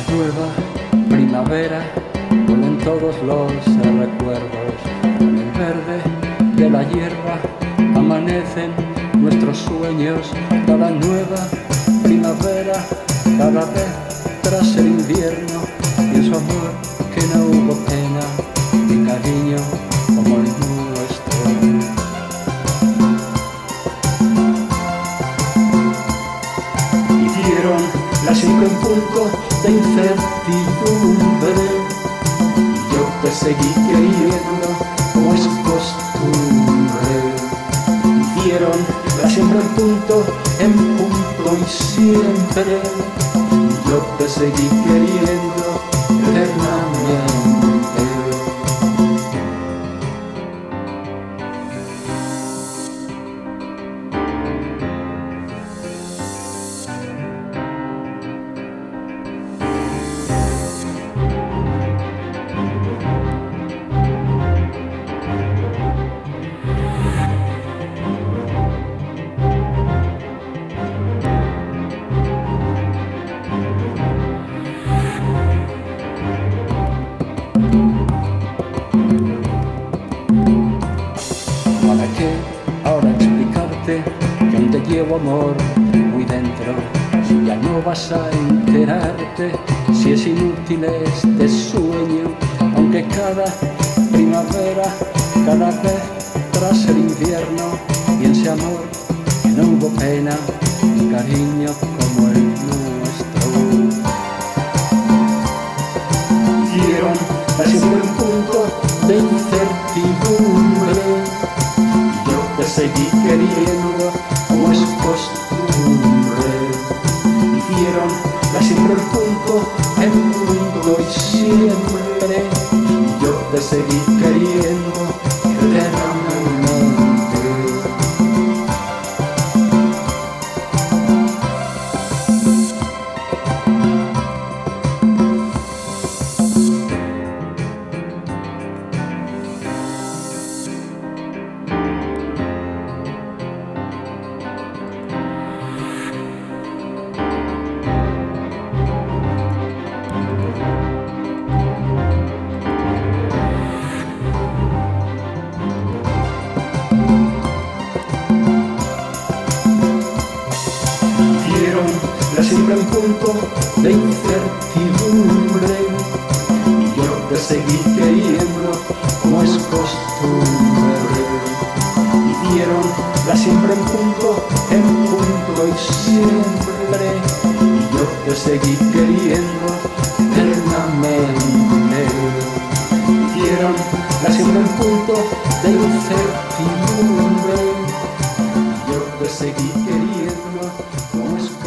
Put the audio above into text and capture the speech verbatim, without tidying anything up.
nueva primavera, vuelven todos los recuerdos. En el verde de la hierba amanecen nuestros sueños. Cada nueva primavera, cada vez tras el invierno, y en su amor que no hubo pena ni cariño como el nuestro. Hicieron la siempre en punto de incertidumbre, y yo te seguí queriendo como es costumbre. Hicieron la siempre en punto, en punto y siempre, y yo te seguí queriendo eternamente. ¿Para qué ahora explicarte que aún te llevo amor muy dentro? Si ya no vas a enterarte, si es inútil este sueño, aunque cada primavera, cada vez tras el invierno, y en ese amor que no hubo pena ni cariño como el nuestro. Hicieron casi un punto de incertidumbre, y yo te seguí queriendo como es costumbre. Hicieron la siempre el punto, en punto y siempre, y yo te seguí queriendo eternamente. La siempre en punto de incertidumbre, y yo te seguí queriendo como es costumbre. Hicieron la siempre en punto, en punto y siempre, y yo te seguí queriendo eternamente. Hicieron la siempre en punto de incertidumbre, y yo te seguí queriendo como es costumbre.